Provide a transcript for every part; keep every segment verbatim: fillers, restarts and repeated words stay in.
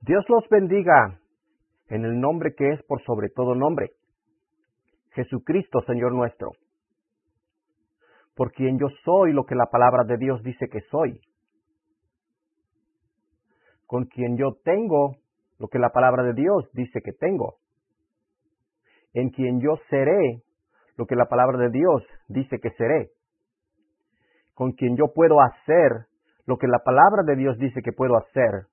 Dios los bendiga en el nombre que es por sobre todo nombre, Jesucristo, Señor nuestro, por quien yo soy lo que la palabra de Dios dice que soy, con quien yo tengo lo que la palabra de Dios dice que tengo, en quien yo seré lo que la palabra de Dios dice que seré, con quien yo puedo hacer lo que la palabra de Dios dice que puedo hacer,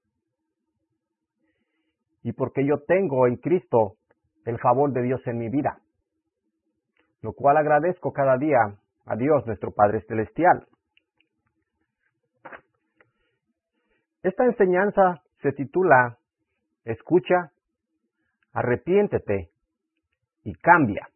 y porque yo tengo en Cristo el favor de Dios en mi vida, lo cual agradezco cada día a Dios nuestro Padre Celestial. Esta enseñanza se titula Escucha, arrepiéntete y cambia.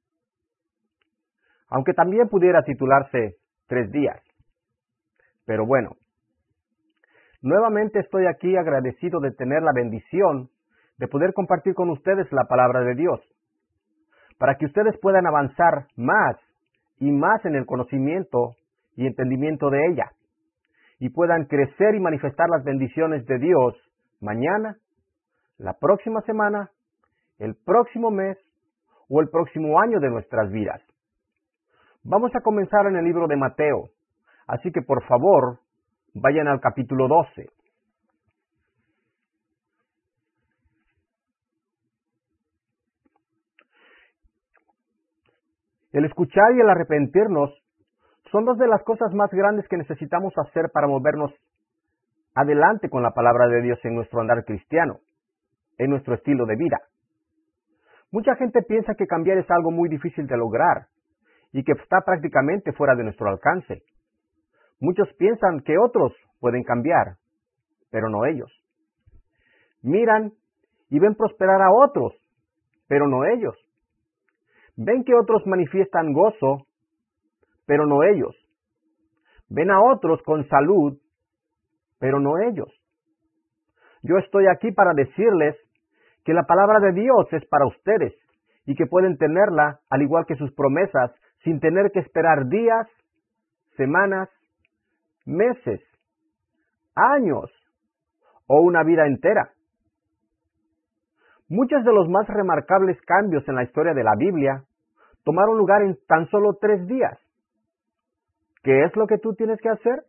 Aunque también pudiera titularse Tres días. Pero bueno, nuevamente estoy aquí agradecido de tener la bendición de poder compartir con ustedes la palabra de Dios, para que ustedes puedan avanzar más y más en el conocimiento y entendimiento de ella, y puedan crecer y manifestar las bendiciones de Dios mañana, la próxima semana, el próximo mes o el próximo año de nuestras vidas. Vamos a comenzar en el libro de Mateo, así que por favor, vayan al capítulo doce. El escuchar y el arrepentirnos son dos de las cosas más grandes que necesitamos hacer para movernos adelante con la palabra de Dios en nuestro andar cristiano, en nuestro estilo de vida. Mucha gente piensa que cambiar es algo muy difícil de lograr y que está prácticamente fuera de nuestro alcance. Muchos piensan que otros pueden cambiar, pero no ellos. Miran y ven prosperar a otros, pero no ellos. Ven que otros manifiestan gozo, pero no ellos. Ven a otros con salud, pero no ellos. Yo estoy aquí para decirles que la palabra de Dios es para ustedes y que pueden tenerla, al igual que sus promesas, sin tener que esperar días, semanas, meses, años o una vida entera. Muchos de los más remarcables cambios en la historia de la Biblia tomaron lugar en tan solo tres días. ¿Qué es lo que tú tienes que hacer?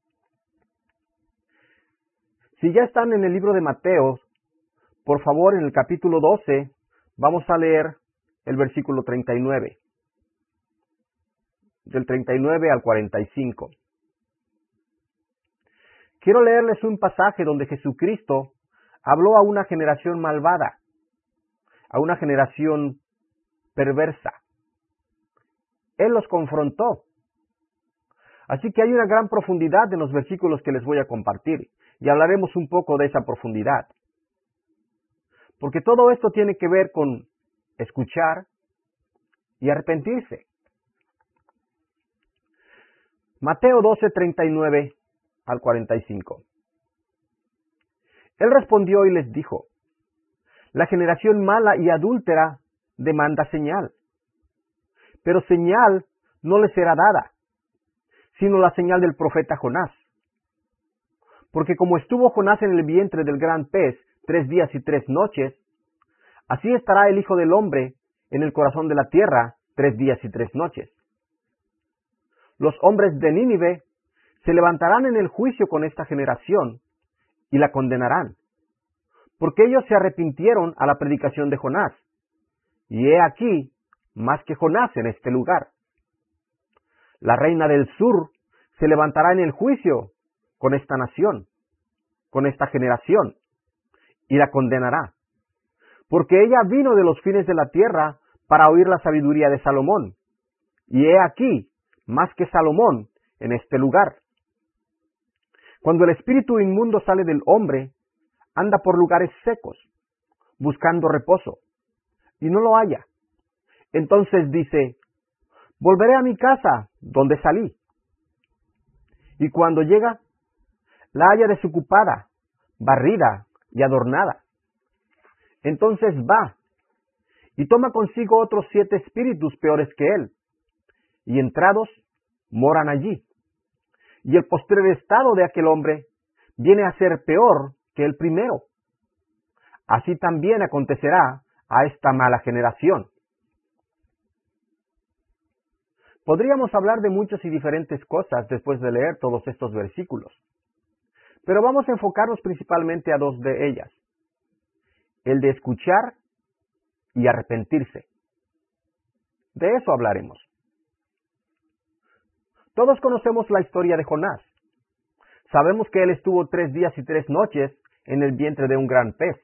Si ya están en el libro de Mateo, por favor, en el capítulo doce, vamos a leer el versículo treinta y nueve. Del treinta y nueve al cuarenta y cinco. Quiero leerles un pasaje donde Jesucristo habló a una generación malvada, a una generación perversa. Él los confrontó. Así que hay una gran profundidad en los versículos que les voy a compartir, y hablaremos un poco de esa profundidad. Porque todo esto tiene que ver con escuchar y arrepentirse. Mateo doce, treinta y nueve al cuarenta y cinco. Él respondió y les dijo: La generación mala y adúltera demanda señal, pero señal no les será dada, sino la señal del profeta Jonás. Porque como estuvo Jonás en el vientre del gran pez tres días y tres noches, así estará el Hijo del Hombre en el corazón de la tierra tres días y tres noches. Los hombres de Nínive se levantarán en el juicio con esta generación y la condenarán, porque ellos se arrepintieron a la predicación de Jonás, y he aquí más que Jonás en este lugar. La reina del sur se levantará en el juicio con esta nación, con esta generación, y la condenará, porque ella vino de los fines de la tierra para oír la sabiduría de Salomón, y he aquí más que Salomón en este lugar. Cuando el espíritu inmundo sale del hombre, anda por lugares secos, buscando reposo, y no lo halla. Entonces dice: volveré a mi casa donde salí. Y cuando llega, la halla desocupada, barrida y adornada. Entonces va y toma consigo otros siete espíritus peores que él, y entrados moran allí. Y el postrer estado de aquel hombre viene a ser peor que el primero. así también acontecerá a esta mala generación. Podríamos hablar de muchas y diferentes cosas después de leer todos estos versículos, pero vamos a enfocarnos principalmente a dos de ellas: el de escuchar y arrepentirse. De eso hablaremos. Todos conocemos la historia de Jonás. Sabemos que él estuvo tres días y tres noches en el vientre de un gran pez.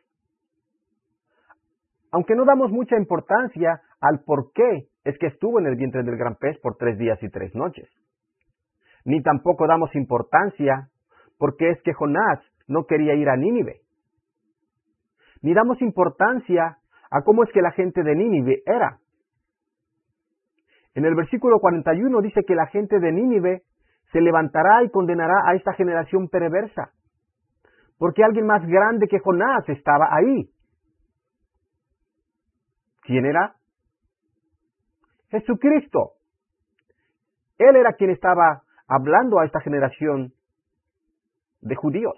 Aunque no damos mucha importancia al por qué es que estuvo en el vientre del gran pez por tres días y tres noches. Ni tampoco damos importancia por qué es que Jonás no quería ir a Nínive. Ni damos importancia a cómo es que la gente de Nínive era. En el versículo cuarenta y uno dice que la gente de Nínive se levantará y condenará a esta generación perversa, porque alguien más grande que Jonás estaba ahí. ¿Quién era? Jesucristo. Él era quien estaba hablando a esta generación de judíos.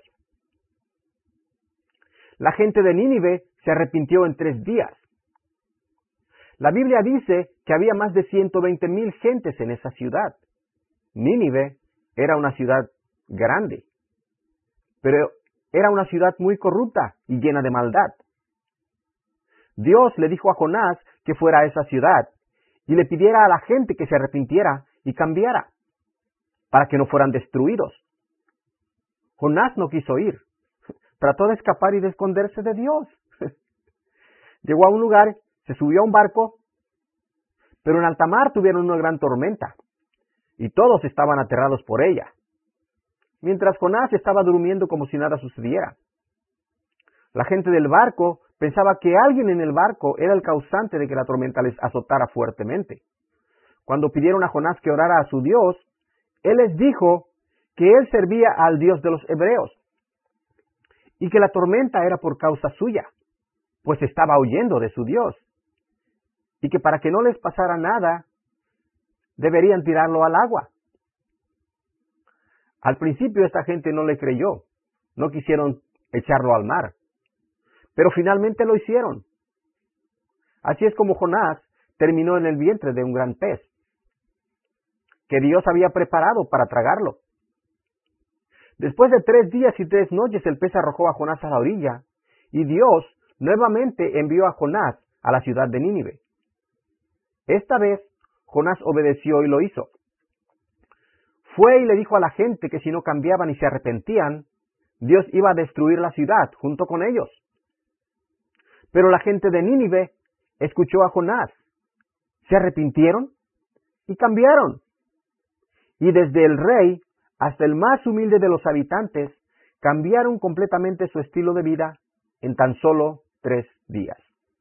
La gente de Nínive se arrepintió en tres días. La Biblia dice que había más de ciento veinte mil gentes en esa ciudad. Nínive era una ciudad grande, pero era una ciudad muy corrupta y llena de maldad. Dios le dijo a Jonás que fuera a esa ciudad y le pidiera a la gente que se arrepintiera y cambiara, para que no fueran destruidos. Jonás no quiso ir. Trató de escapar y de esconderse de Dios. Llegó a un lugar, se subió a un barco, pero en alta mar tuvieron una gran tormenta, y todos estaban aterrados por ella, mientras Jonás estaba durmiendo como si nada sucediera. La gente del barco pensaba que alguien en el barco era el causante de que la tormenta les azotara fuertemente. Cuando pidieron a Jonás que orara a su Dios, él les dijo que él servía al Dios de los hebreos, y que la tormenta era por causa suya, pues estaba huyendo de su Dios, y que para que no les pasara nada, deberían tirarlo al agua. Al principio esta gente no le creyó, no quisieron echarlo al mar, pero finalmente lo hicieron. Así es como Jonás terminó en el vientre de un gran pez, que Dios había preparado para tragarlo. Después de tres días y tres noches el pez arrojó a Jonás a la orilla, y Dios nuevamente envió a Jonás a la ciudad de Nínive. Esta vez Jonás obedeció y lo hizo. Fue y le dijo a la gente que si no cambiaban y se arrepentían, Dios iba a destruir la ciudad junto con ellos. Pero la gente de Nínive escuchó a Jonás, se arrepintieron y cambiaron. Y desde el rey hasta el más humilde de los habitantes cambiaron completamente su estilo de vida en tan solo tres días.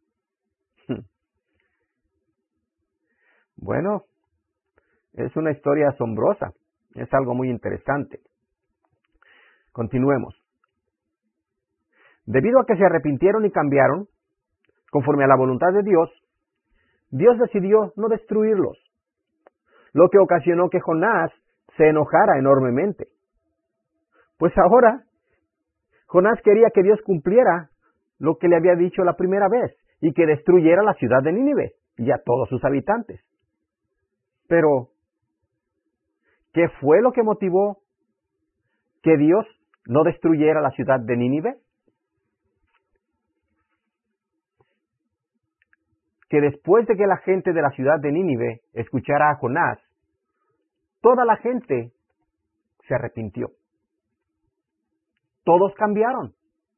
Bueno, es una historia asombrosa, es algo muy interesante. Continuemos. Debido a que se arrepintieron y cambiaron, conforme a la voluntad de Dios, Dios decidió no destruirlos, lo que ocasionó que Jonás se enojara enormemente. Pues ahora, Jonás quería que Dios cumpliera lo que le había dicho la primera vez, y que destruyera la ciudad de Nínive y a todos sus habitantes. Pero, ¿qué fue lo que motivó que Dios no destruyera la ciudad de Nínive? Que después de que la gente de la ciudad de Nínive escuchara a Jonás, toda la gente se arrepintió. Todos cambiaron.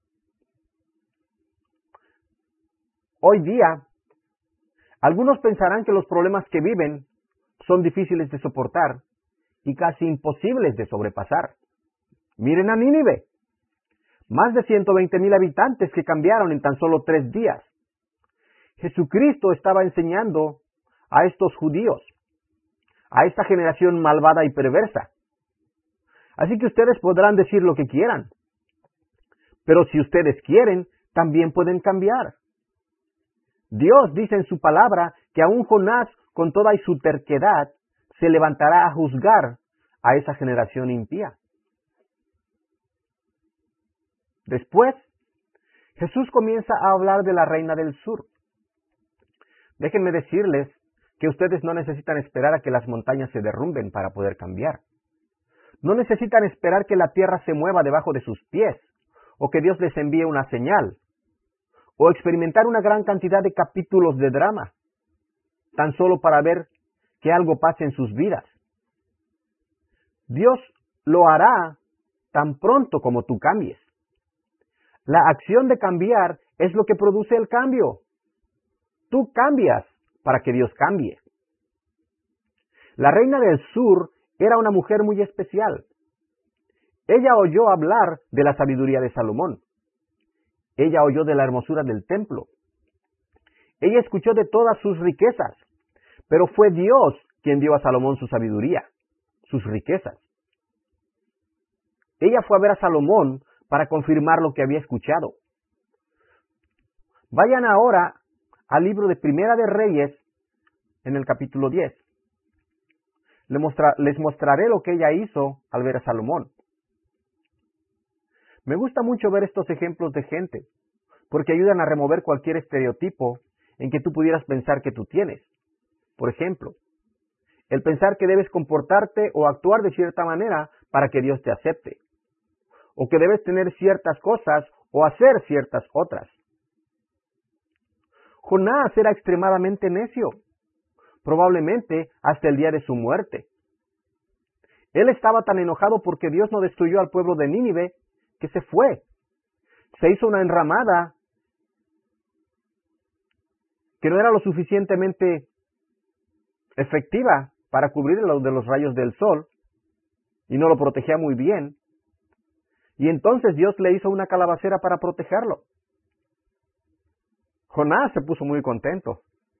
Hoy día, algunos pensarán que los problemas que viven son difíciles de soportar y casi imposibles de sobrepasar. Miren a Nínive. Más de ciento veinte mil habitantes que cambiaron en tan solo tres días. Jesucristo estaba enseñando a estos judíos, a esta generación malvada y perversa. Así que ustedes podrán decir lo que quieran, pero si ustedes quieren, también pueden cambiar. Dios dice en su palabra que aún Jonás, con toda y su terquedad, se levantará a juzgar a esa generación impía. Después Jesús comienza a hablar de la reina del sur. Déjenme decirles que ustedes no necesitan esperar a que las montañas se derrumben para poder cambiar. No necesitan esperar que la tierra se mueva debajo de sus pies, o que Dios les envíe una señal, o experimentar una gran cantidad de capítulos de drama, tan solo para ver que algo pase en sus vidas. Dios lo hará tan pronto como tú cambies. La acción de cambiar es lo que produce el cambio. Tú cambias para que Dios cambie. La reina del sur era una mujer muy especial. Ella oyó hablar de la sabiduría de Salomón. Ella oyó de la hermosura del templo. Ella escuchó de todas sus riquezas, pero fue Dios quien dio a Salomón su sabiduría, sus riquezas. Ella fue a ver a Salomón para confirmar lo que había escuchado. Vayan ahora al libro de Primera de Reyes, en el capítulo diez. Les, mostra, les mostraré lo que ella hizo al ver a Salomón. Me gusta mucho ver estos ejemplos de gente, porque ayudan a remover cualquier estereotipo en que tú pudieras pensar que tú tienes. Por ejemplo, el pensar que debes comportarte o actuar de cierta manera para que Dios te acepte, o que debes tener ciertas cosas o hacer ciertas otras. Jonás era extremadamente necio, probablemente hasta el día de su muerte. Él estaba tan enojado porque Dios no destruyó al pueblo de Nínive que se fue. Se hizo una enramada que no era lo suficientemente efectiva para cubrirlo de los rayos del sol y no lo protegía muy bien. Y entonces Dios le hizo una calabacera para protegerlo. Jonás se puso muy contento.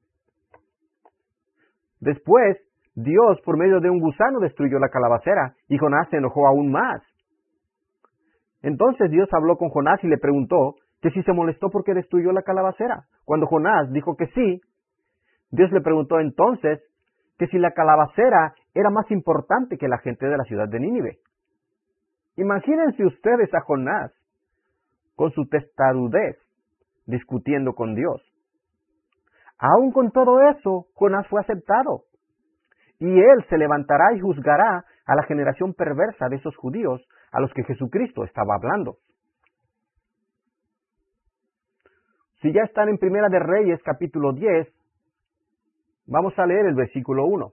Después, Dios, por medio de un gusano, destruyó la calabacera y Jonás se enojó aún más. Entonces Dios habló con Jonás y le preguntó que si se molestó porque destruyó la calabacera. Cuando Jonás dijo que sí, Dios le preguntó entonces que si la calabacera era más importante que la gente de la ciudad de Nínive. Imagínense ustedes a Jonás con su testarudez discutiendo con Dios. Aún con todo eso, Jonás fue aceptado. Y él se levantará y juzgará a la generación perversa de esos judíos a los que Jesucristo estaba hablando. Si ya están en Primera de Reyes, capítulo diez, vamos a leer el versículo uno.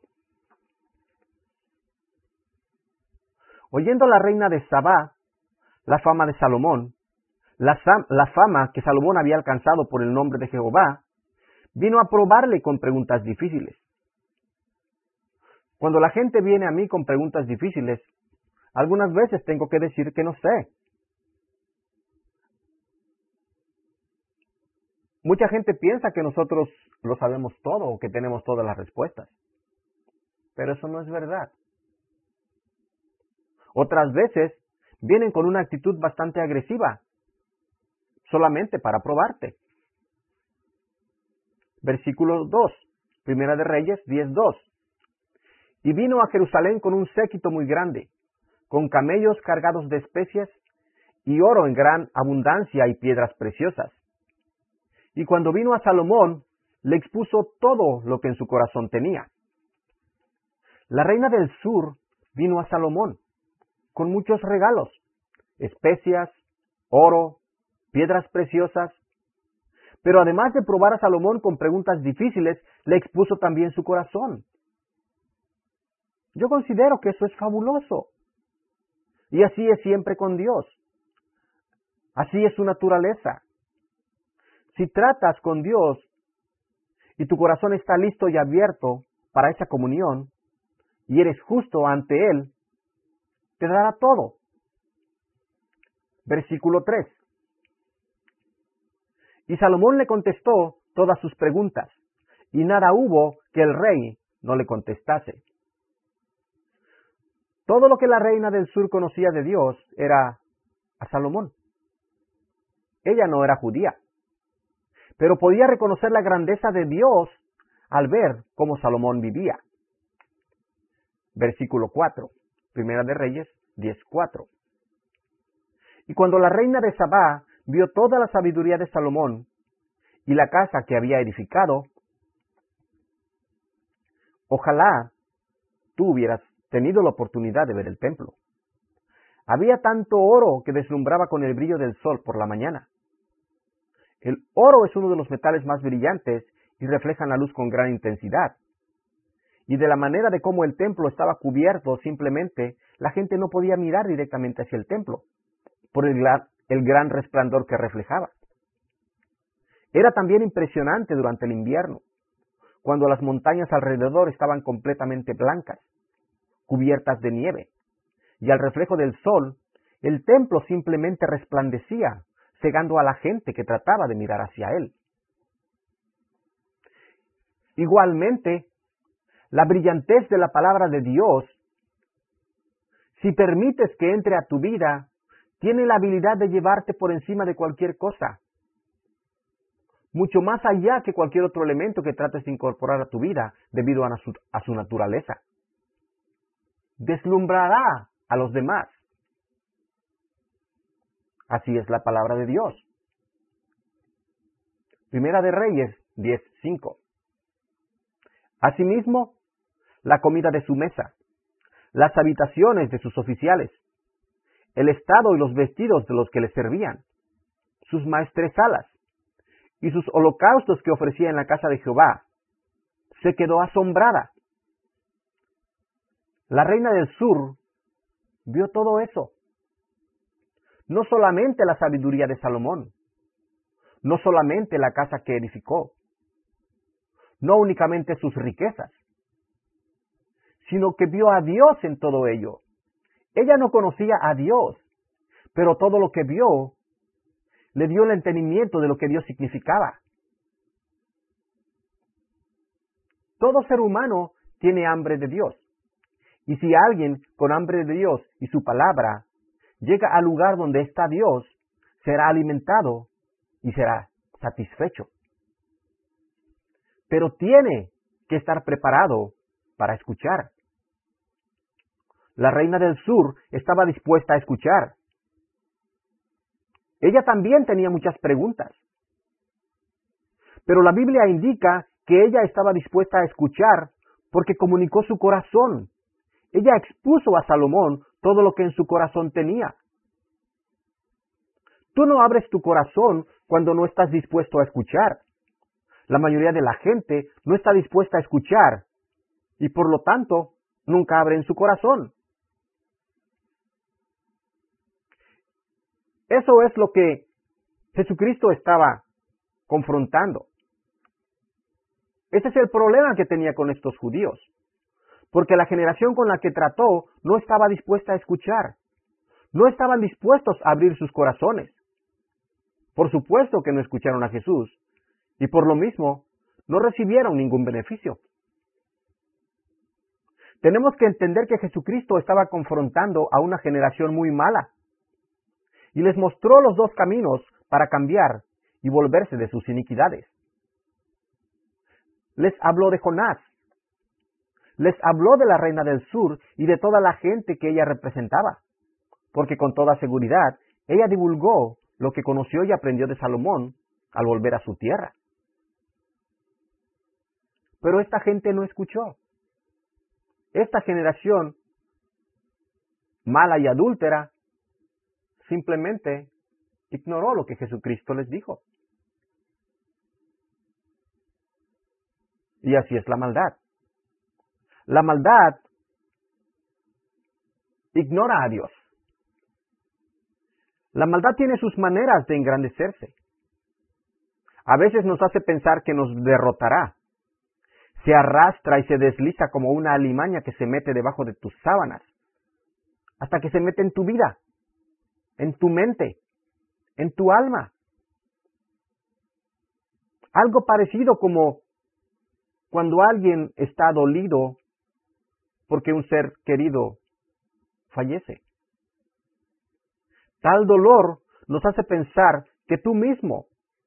Oyendo la reina de Sabá la fama de Salomón, la, la fama que Salomón había alcanzado por el nombre de Jehová, vino a probarle con preguntas difíciles. Cuando la gente viene a mí con preguntas difíciles, algunas veces tengo que decir que no sé. Mucha gente piensa que nosotros lo sabemos todo o que tenemos todas las respuestas, pero eso no es verdad. Otras veces vienen con una actitud bastante agresiva, solamente para probarte. Versículo dos, Primera de Reyes diez dos. Y vino a Jerusalén con un séquito muy grande, con camellos cargados de especias y oro en gran abundancia y piedras preciosas. Y cuando vino a Salomón, le expuso todo lo que en su corazón tenía. La reina del sur vino a Salomón con muchos regalos, especias, oro, piedras preciosas. Pero además de probar a Salomón con preguntas difíciles, le expuso también su corazón. Yo considero que eso es fabuloso. Y así es siempre con Dios. Así es su naturaleza. Si tratas con Dios y tu corazón está listo y abierto para esa comunión, y eres justo ante Él, te dará todo. Versículo tres. Y Salomón le contestó todas sus preguntas, y nada hubo que el rey no le contestase. Todo lo que la reina del sur conocía de Dios era a Salomón. Ella no era judía, pero podía reconocer la grandeza de Dios al ver cómo Salomón vivía. Versículo cuatro, Primera de Reyes diez cuatro. Y cuando la reina de Sabá vio toda la sabiduría de Salomón y la casa que había edificado, ojalá tú hubieras tenido la oportunidad de ver el templo. Había tanto oro que deslumbraba con el brillo del sol por la mañana. El oro es uno de los metales más brillantes y reflejan la luz con gran intensidad. Y de la manera de cómo el templo estaba cubierto, simplemente la gente no podía mirar directamente hacia el templo, por el gran, el gran resplandor que reflejaba. Era también impresionante durante el invierno, cuando las montañas alrededor estaban completamente blancas, cubiertas de nieve, y al reflejo del sol, el templo simplemente resplandecía, cegando a la gente que trataba de mirar hacia él. Igualmente, la brillantez de la palabra de Dios, si permites que entre a tu vida, tiene la habilidad de llevarte por encima de cualquier cosa, mucho más allá que cualquier otro elemento que trates de incorporar a tu vida debido a su, a su naturaleza. Deslumbrará a los demás. Así es la palabra de Dios. Primera de Reyes diez cinco. Asimismo, la comida de su mesa, las habitaciones de sus oficiales, el estado y los vestidos de los que le servían, sus maestresalas y sus holocaustos que ofrecía en la casa de Jehová, se quedó asombrada. La reina del sur vio todo eso. No solamente la sabiduría de Salomón, no solamente la casa que edificó, no únicamente sus riquezas, sino que vio a Dios en todo ello. Ella no conocía a Dios, pero todo lo que vio le dio el entendimiento de lo que Dios significaba. Todo ser humano tiene hambre de Dios. Y si alguien con hambre de Dios y su palabra llega al lugar donde está Dios, será alimentado y será satisfecho. Pero tiene que estar preparado para escuchar. La reina del sur estaba dispuesta a escuchar. Ella también tenía muchas preguntas. Pero la Biblia indica que ella estaba dispuesta a escuchar porque comunicó su corazón. Ella expuso a Salomón todo lo que en su corazón tenía. Tú no abres tu corazón cuando no estás dispuesto a escuchar. La mayoría de la gente no está dispuesta a escuchar y por lo tanto nunca abren su corazón. Eso es lo que Jesucristo estaba confrontando. Ese es el problema que tenía con estos judíos, porque la generación con la que trató no estaba dispuesta a escuchar, no estaban dispuestos a abrir sus corazones. Por supuesto que no escucharon a Jesús, y por lo mismo no recibieron ningún beneficio. Tenemos que entender que Jesucristo estaba confrontando a una generación muy mala, y les mostró los dos caminos para cambiar y volverse de sus iniquidades. Les habló de Jonás, les habló de la reina del sur y de toda la gente que ella representaba, porque con toda seguridad ella divulgó lo que conoció y aprendió de Salomón al volver a su tierra. Pero esta gente no escuchó. Esta generación mala y adúltera simplemente ignoró lo que Jesucristo les dijo. Y así es la maldad. La maldad ignora a Dios. La maldad tiene sus maneras de engrandecerse. A veces nos hace pensar que nos derrotará. Se arrastra y se desliza como una alimaña que se mete debajo de tus sábanas, hasta que se mete en tu vida, en tu mente, en tu alma. Algo parecido como cuando alguien está dolido porque un ser querido fallece. Tal dolor nos hace pensar que tú mismo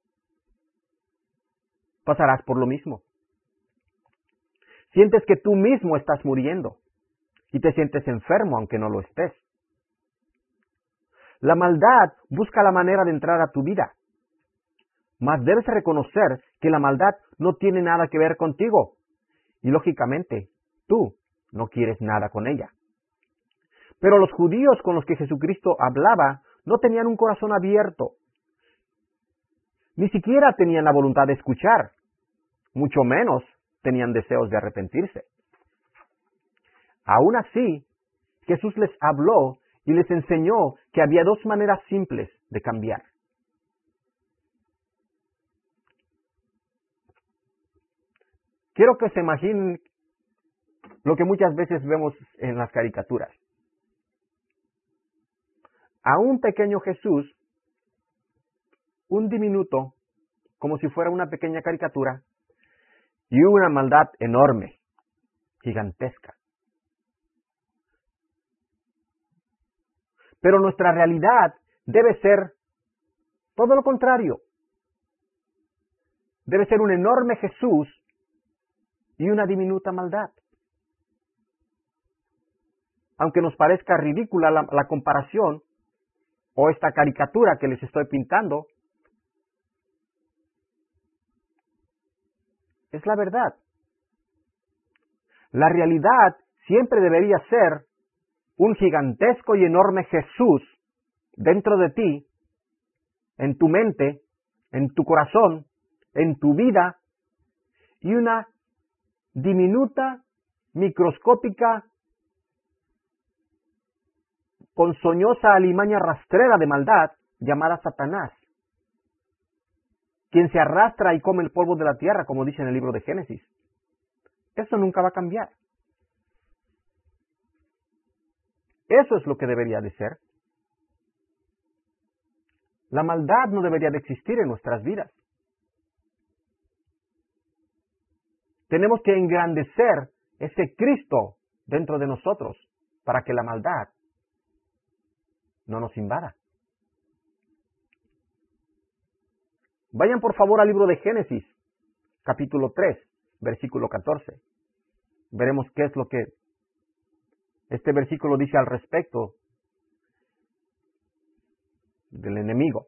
pasarás por lo mismo. Sientes que tú mismo estás muriendo y te sientes enfermo aunque no lo estés. La maldad busca la manera de entrar a tu vida, mas debes reconocer que la maldad no tiene nada que ver contigo y lógicamente tú no quieres nada con ella. Pero los judíos con los que Jesucristo hablaba no tenían un corazón abierto, ni siquiera tenían la voluntad de escuchar, mucho menos tenían deseos de arrepentirse. Aún así, Jesús les habló y les enseñó que había dos maneras simples de cambiar. Quiero que se imaginen lo que muchas veces vemos en las caricaturas. A un pequeño Jesús, un diminuto, como si fuera una pequeña caricatura, y una maldad enorme, gigantesca. Pero nuestra realidad debe ser todo lo contrario. Debe ser un enorme Jesús y una diminuta maldad. Aunque nos parezca ridícula la, la comparación o esta caricatura que les estoy pintando, es la verdad. La realidad siempre debería ser un gigantesco y enorme Jesús dentro de ti, en tu mente, en tu corazón, en tu vida, y una diminuta, microscópica, ponzoñosa alimaña rastrera de maldad llamada Satanás, quien se arrastra y come el polvo de la tierra, como dice en el libro de Génesis. Eso nunca va a cambiar. Eso es lo que debería de ser. La maldad no debería de existir en nuestras vidas. Tenemos que engrandecer ese Cristo dentro de nosotros para que la maldad no nos invada. Vayan por favor al libro de Génesis, capítulo tres, versículo catorce. Veremos qué es lo que este versículo dice al respecto del enemigo.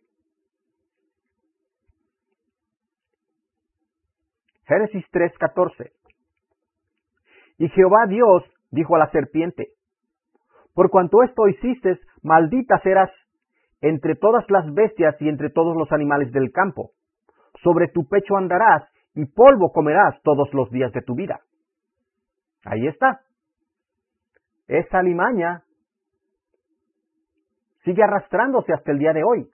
Génesis tres, catorce. Y Jehová Dios dijo a la serpiente: por cuanto esto hiciste, maldita serás entre todas las bestias y entre todos los animales del campo. Sobre tu pecho andarás y polvo comerás todos los días de tu vida. Ahí está. Esa alimaña sigue arrastrándose hasta el día de hoy.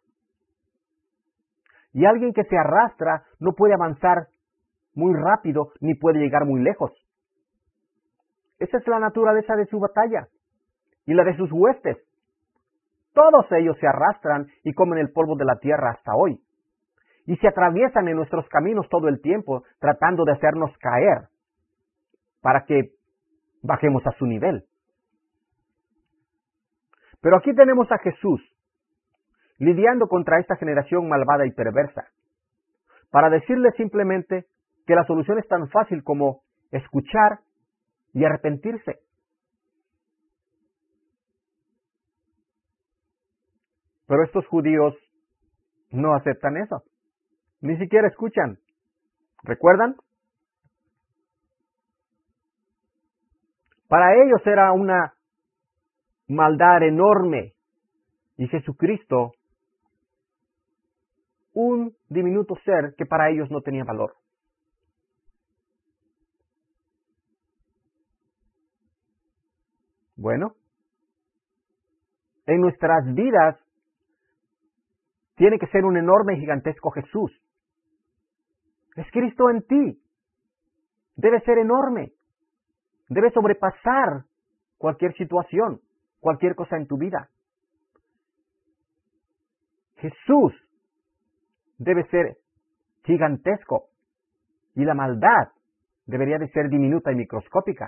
Y alguien que se arrastra no puede avanzar muy rápido ni puede llegar muy lejos. Esa es la naturaleza de su batalla y la de sus huestes. Todos ellos se arrastran y comen el polvo de la tierra hasta hoy. Y se atraviesan en nuestros caminos todo el tiempo tratando de hacernos caer para que bajemos a su nivel. Pero aquí tenemos a Jesús lidiando contra esta generación malvada y perversa para decirle simplemente que la solución es tan fácil como escuchar y arrepentirse. Pero estos judíos no aceptan eso. Ni siquiera escuchan. ¿Recuerdan? Para ellos era una maldad enorme y Jesucristo un diminuto ser que para ellos no tenía valor. Bueno, en nuestras vidas tiene que ser un enorme y gigantesco Jesús. Es Cristo en ti. Debe ser enorme. Debe sobrepasar cualquier situación, cualquier cosa en tu vida. Jesús debe ser gigantesco y la maldad debería de ser diminuta y microscópica.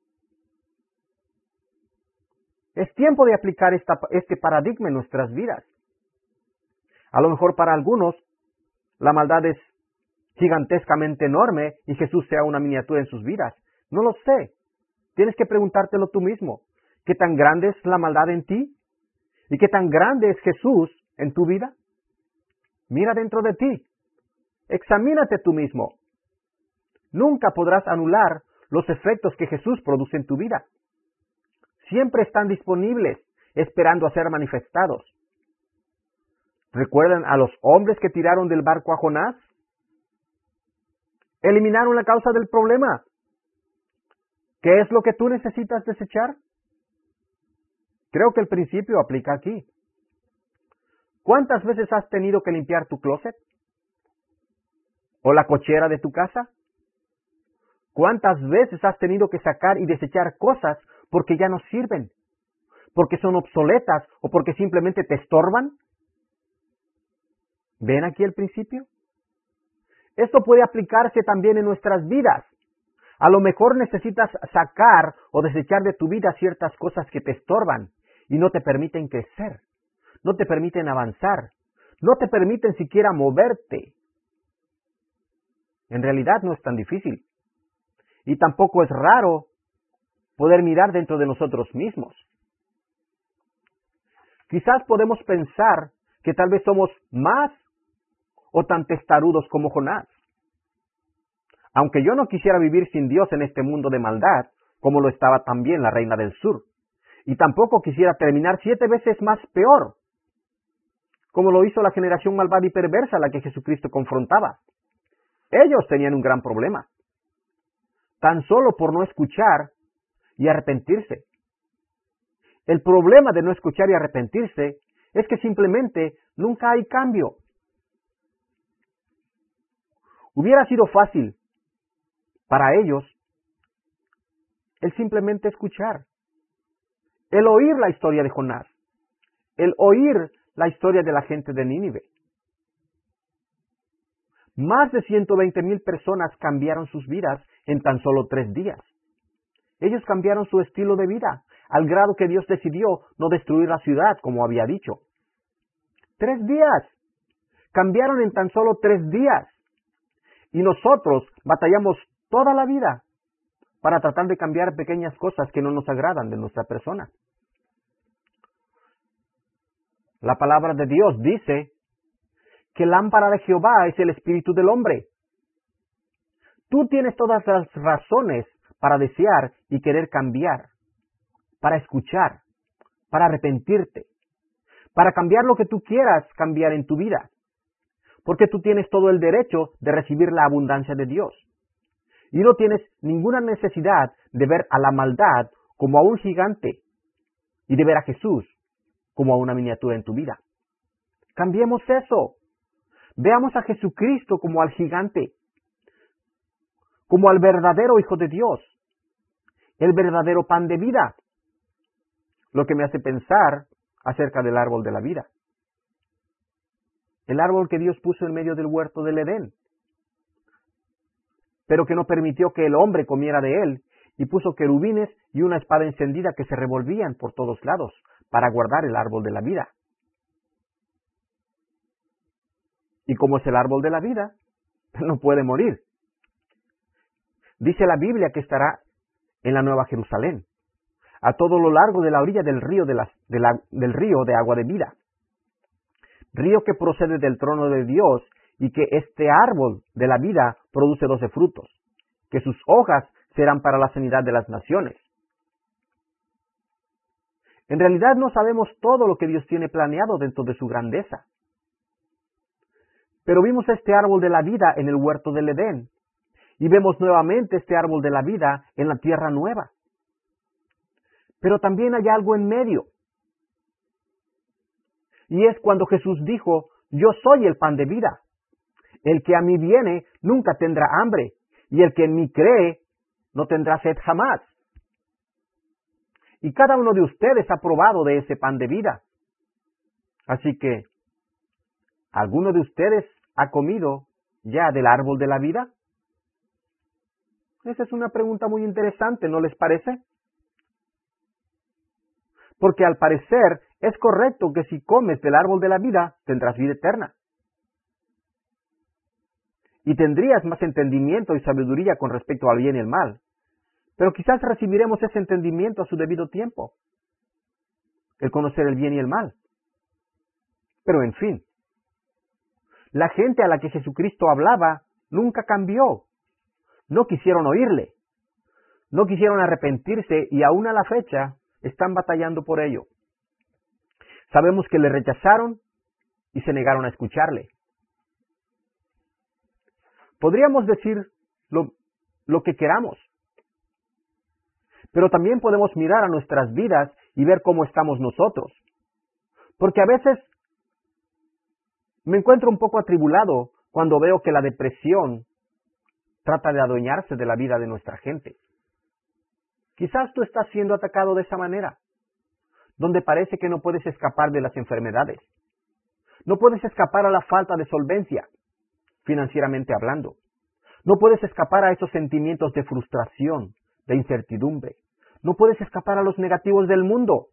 Es tiempo de aplicar esta, este paradigma en nuestras vidas. A lo mejor para algunos la maldad es gigantescamente enorme y Jesús sea una miniatura en sus vidas. No lo sé. Tienes que preguntártelo tú mismo. ¿Qué tan grande es la maldad en ti? ¿Y qué tan grande es Jesús en tu vida? Mira dentro de ti. Examínate tú mismo. Nunca podrás anular los efectos que Jesús produce en tu vida. Siempre están disponibles, esperando a ser manifestados. ¿Recuerdan a los hombres que tiraron del barco a Jonás? Eliminaron la causa del problema. ¿Qué es lo que tú necesitas desechar? Creo que el principio aplica aquí. ¿Cuántas veces has tenido que limpiar tu closet? ¿O la cochera de tu casa? ¿Cuántas veces has tenido que sacar y desechar cosas porque ya no sirven? ¿Porque son obsoletas o porque simplemente te estorban? ¿Ven aquí el principio? Esto puede aplicarse también en nuestras vidas. A lo mejor necesitas sacar o desechar de tu vida ciertas cosas que te estorban y no te permiten crecer, no te permiten avanzar, no te permiten siquiera moverte. En realidad no es tan difícil. Y tampoco es raro poder mirar dentro de nosotros mismos. Quizás podemos pensar que tal vez somos más o tan testarudos como Jonás. Aunque yo no quisiera vivir sin Dios en este mundo de maldad, como lo estaba también la reina del sur, y tampoco quisiera terminar siete veces más peor, como lo hizo la generación malvada y perversa a la que Jesucristo confrontaba. Ellos tenían un gran problema, tan solo por no escuchar y arrepentirse. El problema de no escuchar y arrepentirse es que simplemente nunca hay cambio. Hubiera sido fácil para ellos el simplemente escuchar, el oír la historia de Jonás, el oír la historia de la gente de Nínive. Más de ciento veinte mil personas cambiaron sus vidas en tan solo tres días. Ellos cambiaron su estilo de vida, al grado que Dios decidió no destruir la ciudad, como había dicho. Tres días. Cambiaron en tan solo tres días. Y nosotros batallamos toda la vida para tratar de cambiar pequeñas cosas que no nos agradan de nuestra persona. La palabra de Dios dice que lámpara de Jehová es el espíritu del hombre. Tú tienes todas las razones para desear y querer cambiar, para escuchar, para arrepentirte, para cambiar lo que tú quieras cambiar en tu vida, porque tú tienes todo el derecho de recibir la abundancia de Dios. Y no tienes ninguna necesidad de ver a la maldad como a un gigante y de ver a Jesús como a una miniatura en tu vida. Cambiemos eso. Veamos a Jesucristo como al gigante, como al verdadero Hijo de Dios, el verdadero pan de vida, lo que me hace pensar acerca del árbol de la vida. El árbol que Dios puso en medio del huerto del Edén, pero que no permitió que el hombre comiera de él, y puso querubines y una espada encendida que se revolvían por todos lados para guardar el árbol de la vida. Y como es el árbol de la vida, no puede morir. Dice la Biblia que estará en la Nueva Jerusalén, a todo lo largo de la orilla del río de, las, de la, del río de agua de vida. Río que procede del trono de Dios y que este árbol de la vida produce doce frutos, que sus hojas serán para la sanidad de las naciones. En realidad no sabemos todo lo que Dios tiene planeado dentro de su grandeza. Pero vimos este árbol de la vida en el huerto del Edén, y vemos nuevamente este árbol de la vida en la tierra nueva. Pero también hay algo en medio. Y es cuando Jesús dijo, yo soy el pan de vida. El que a mí viene nunca tendrá hambre, y el que en mí cree no tendrá sed jamás. Y cada uno de ustedes ha probado de ese pan de vida. Así que, ¿alguno de ustedes ha comido ya del árbol de la vida? Esa es una pregunta muy interesante, ¿no les parece? Porque al parecer es correcto que si comes del árbol de la vida, tendrás vida eterna. Y tendrías más entendimiento y sabiduría con respecto al bien y el mal. Pero quizás recibiremos ese entendimiento a su debido tiempo. el conocer el bien y el mal. Pero en fin, la gente a la que Jesucristo hablaba nunca cambió. No quisieron oírle. No quisieron arrepentirse y aún a la fecha están batallando por ello. Sabemos que le rechazaron y se negaron a escucharle. Podríamos decir lo, lo que queramos, pero también podemos mirar a nuestras vidas y ver cómo estamos nosotros. Porque a veces me encuentro un poco atribulado cuando veo que la depresión trata de adueñarse de la vida de nuestra gente. Quizás tú estás siendo atacado de esa manera, donde parece que no puedes escapar de las enfermedades. No puedes escapar a la falta de solvencia, financieramente hablando. No puedes escapar a esos sentimientos de frustración, de incertidumbre. No puedes escapar a los negativos del mundo.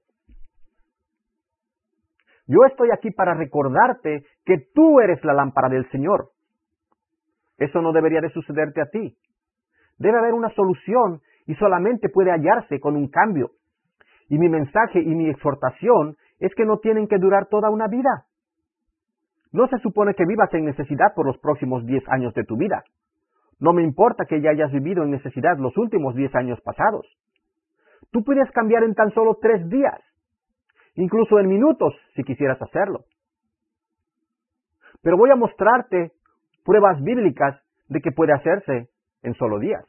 Yo estoy aquí para recordarte que tú eres la lámpara del Señor. Eso no debería de sucederte a ti. Debe haber una solución y solamente puede hallarse con un cambio. Y mi mensaje y mi exhortación es que no tienen que durar toda una vida. No se supone que vivas en necesidad por los próximos diez años de tu vida. No me importa que ya hayas vivido en necesidad los últimos diez años pasados. Tú puedes cambiar en tan solo tres días, incluso en minutos si quisieras hacerlo. Pero voy a mostrarte pruebas bíblicas de que puede hacerse en solo días.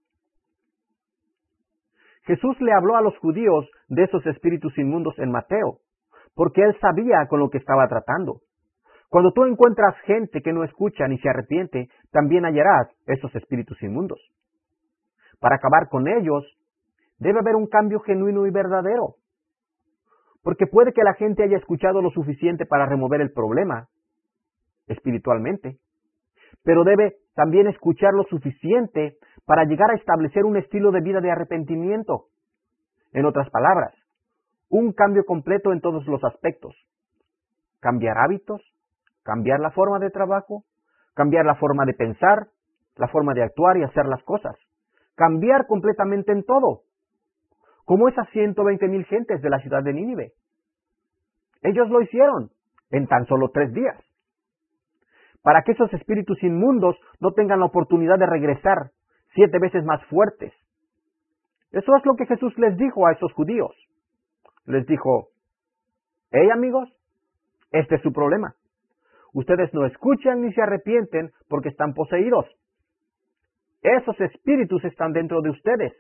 Jesús le habló a los judíos de esos espíritus inmundos en Mateo, porque él sabía con lo que estaba tratando. Cuando tú encuentras gente que no escucha ni se arrepiente, también hallarás esos espíritus inmundos. Para acabar con ellos, debe haber un cambio genuino y verdadero. Porque puede que la gente haya escuchado lo suficiente para remover el problema espiritualmente, pero debe también escuchar lo suficiente para llegar a establecer un estilo de vida de arrepentimiento. En otras palabras, un cambio completo en todos los aspectos. Cambiar hábitos, cambiar la forma de trabajo, cambiar la forma de pensar, la forma de actuar y hacer las cosas. Cambiar completamente en todo. Como esas ciento veinte mil gentes de la ciudad de Nínive. Ellos lo hicieron en tan solo tres días. Para que esos espíritus inmundos no tengan la oportunidad de regresar siete veces más fuertes. Eso es lo que Jesús les dijo a esos judíos. Les dijo, hey amigos, este es su problema. Ustedes no escuchan ni se arrepienten porque están poseídos. Esos espíritus están dentro de ustedes.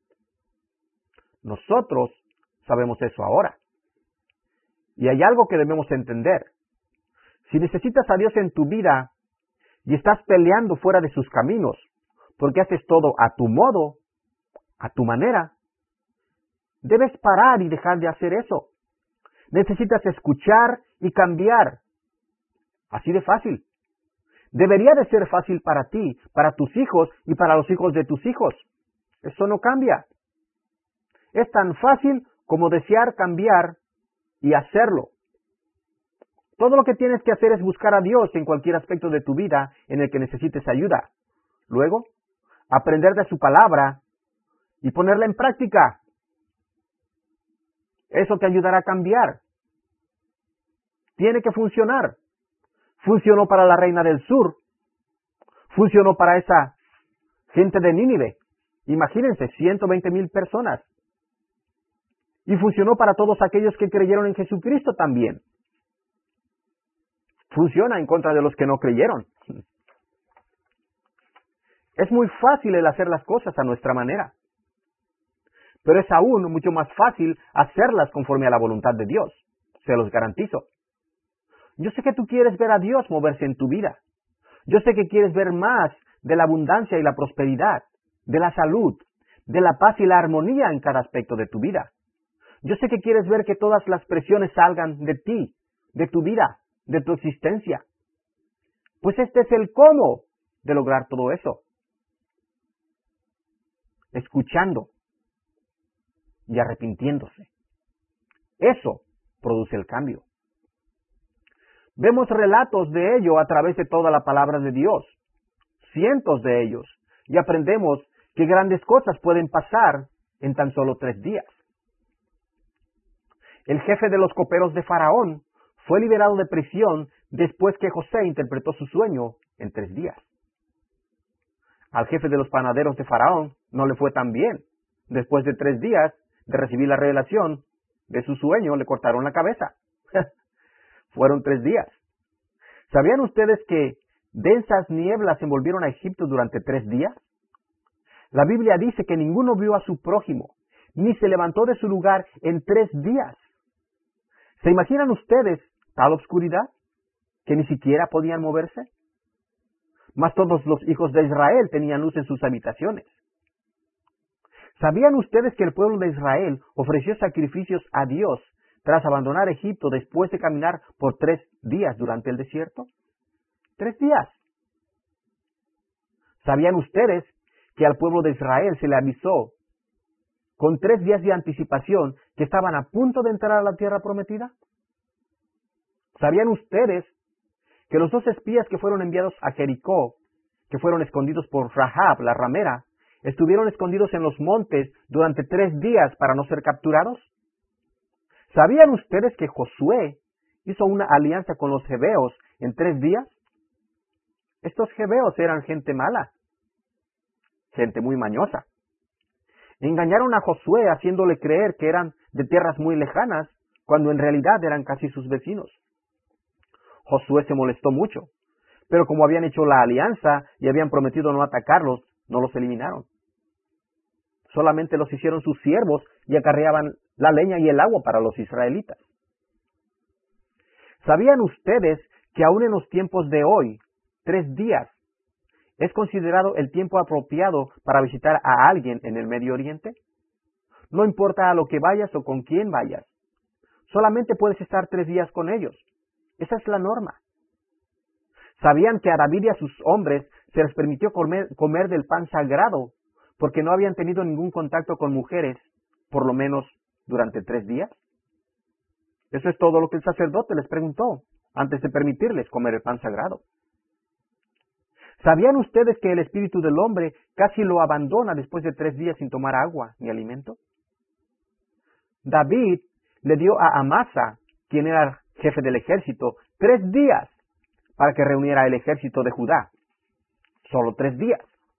Nosotros sabemos eso ahora. Y hay algo que debemos entender. Si necesitas a Dios en tu vida y estás peleando fuera de sus caminos, porque haces todo a tu modo, a tu manera, debes parar y dejar de hacer eso. Necesitas escuchar y cambiar. Así de fácil. Debería de ser fácil para ti, para tus hijos y para los hijos de tus hijos. Eso no cambia. Es tan fácil como desear cambiar y hacerlo. Todo lo que tienes que hacer es buscar a Dios en cualquier aspecto de tu vida en el que necesites ayuda. Luego, aprender de su palabra y ponerla en práctica. Eso te ayudará a cambiar. Tiene que funcionar. Funcionó para la reina del sur. Funcionó para esa gente de Nínive. Imagínense, ciento veinte mil personas. Y funcionó para todos aquellos que creyeron en Jesucristo también. Funciona en contra de los que no creyeron. Es muy fácil el hacer las cosas a nuestra manera. Pero es aún mucho más fácil hacerlas conforme a la voluntad de Dios. Se los garantizo. Yo sé que tú quieres ver a Dios moverse en tu vida. Yo sé que quieres ver más de la abundancia y la prosperidad, de la salud, de la paz y la armonía en cada aspecto de tu vida. Yo sé que quieres ver que todas las presiones salgan de ti, de tu vida, de tu existencia. Pues este es el cómo de lograr todo eso. Escuchando y arrepintiéndose. Eso produce el cambio. Vemos relatos de ello a través de toda la palabra de Dios, cientos de ellos, y aprendemos que grandes cosas pueden pasar en tan solo tres días. el jefe de los coperos de Faraón, fue liberado de prisión después que José interpretó su sueño en tres días. Al jefe de los panaderos de Faraón no le fue tan bien. Después de tres días de recibir la revelación de su sueño, le cortaron la cabeza. Fueron tres días. ¿Sabían ustedes que densas nieblas envolvieron a Egipto durante tres días? La Biblia dice que ninguno vio a su prójimo, ni se levantó de su lugar en tres días. ¿Se imaginan ustedes tal oscuridad que ni siquiera podían moverse? Mas todos los hijos de Israel tenían luz en sus habitaciones. ¿Sabían ustedes que el pueblo de Israel ofreció sacrificios a Dios tras abandonar Egipto después de caminar por tres días durante el desierto? Tres días. ¿Sabían ustedes que al pueblo de Israel se le avisó con tres días de anticipación que estaban a punto de entrar a la tierra prometida? ¿Sabían ustedes que los dos espías que fueron enviados a Jericó, que fueron escondidos por Rahab, la ramera, estuvieron escondidos en los montes durante tres días para no ser capturados? ¿Sabían ustedes que Josué hizo una alianza con los jebeos en tres días? Estos jebeos eran gente mala, gente muy mañosa. Engañaron a Josué haciéndole creer que eran de tierras muy lejanas, cuando en realidad eran casi sus vecinos. Josué se molestó mucho, pero como habían hecho la alianza y habían prometido no atacarlos, no los eliminaron. Solamente los hicieron sus siervos y acarreaban la leña y el agua para los israelitas. ¿Sabían ustedes que aún en los tiempos de hoy, tres días es considerado el tiempo apropiado para visitar a alguien en el Medio Oriente? No importa a lo que vayas o con quién vayas, solamente puedes estar tres días con ellos. Esa es la norma. ¿Sabían que a David y a sus hombres se les permitió comer, comer del pan sagrado porque no habían tenido ningún contacto con mujeres, por lo menos durante tres días? Eso es todo lo que el sacerdote les preguntó antes de permitirles comer el pan sagrado. ¿Sabían ustedes que el espíritu del hombre casi lo abandona después de tres días sin tomar agua ni alimento? David le dio a Amasa, quien era jefe del ejército, tres días para que reuniera el ejército de Judá. Solo tres días.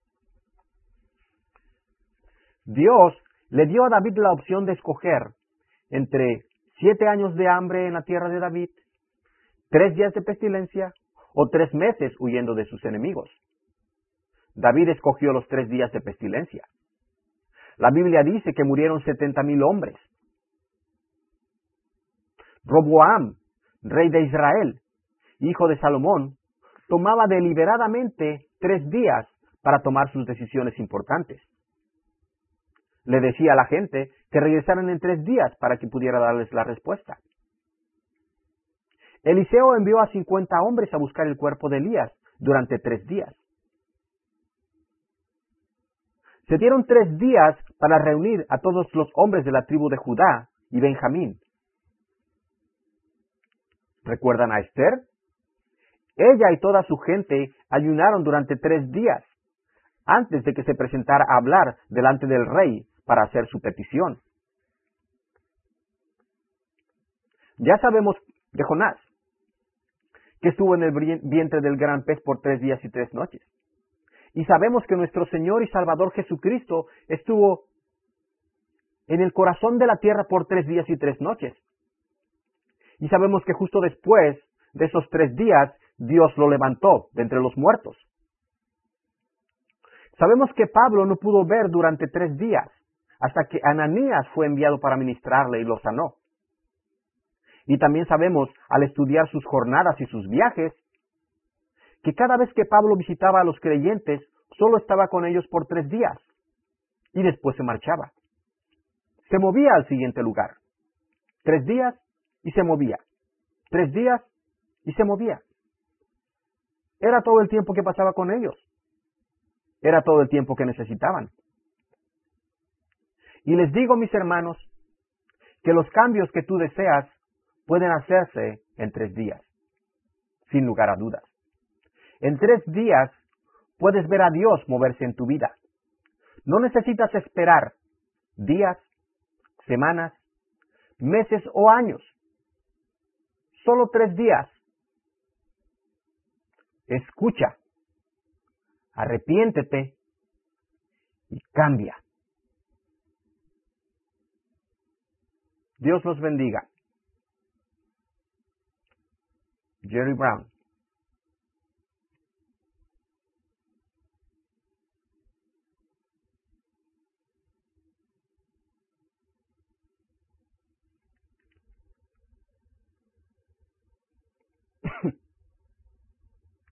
Dios le dio a David la opción de escoger entre siete años de hambre en la tierra de David, tres días de pestilencia o tres meses huyendo de sus enemigos. David escogió los tres días de pestilencia. La Biblia dice que murieron setenta mil hombres. Roboam, rey de Israel, hijo de Salomón, tomaba deliberadamente tres días para tomar sus decisiones importantes. Le decía a la gente que regresaran en tres días para que pudiera darles la respuesta. Eliseo envió a cincuenta hombres a buscar el cuerpo de Elías durante tres días. Se dieron tres días para reunir a todos los hombres de la tribu de Judá y Benjamín. ¿Recuerdan a Esther? Ella y toda su gente ayunaron durante tres días antes de que se presentara a hablar delante del rey para hacer su petición. Ya sabemos de Jonás, que estuvo en el vientre del gran pez por tres días y tres noches. Y sabemos que nuestro Señor y Salvador Jesucristo estuvo en el corazón de la tierra por tres días y tres noches. Y sabemos que justo después de esos tres días, Dios lo levantó de entre los muertos. Sabemos que Pablo no pudo ver durante tres días, hasta que Ananías fue enviado para ministrarle y lo sanó. Y también sabemos, al estudiar sus jornadas y sus viajes, que cada vez que Pablo visitaba a los creyentes, solo estaba con ellos por tres días, y después se marchaba. Se movía al siguiente lugar. Tres días, y se movía. Tres días, y se movía. Era todo el tiempo que pasaba con ellos. Era todo el tiempo que necesitaban. Y les digo, mis hermanos, que los cambios que tú deseas pueden hacerse en tres días, sin lugar a dudas. En tres días puedes ver a Dios moverse en tu vida. No necesitas esperar días, semanas, meses o años. Solo tres días. Escucha, arrepiéntete y cambia. Dios los bendiga. Jerry Brown.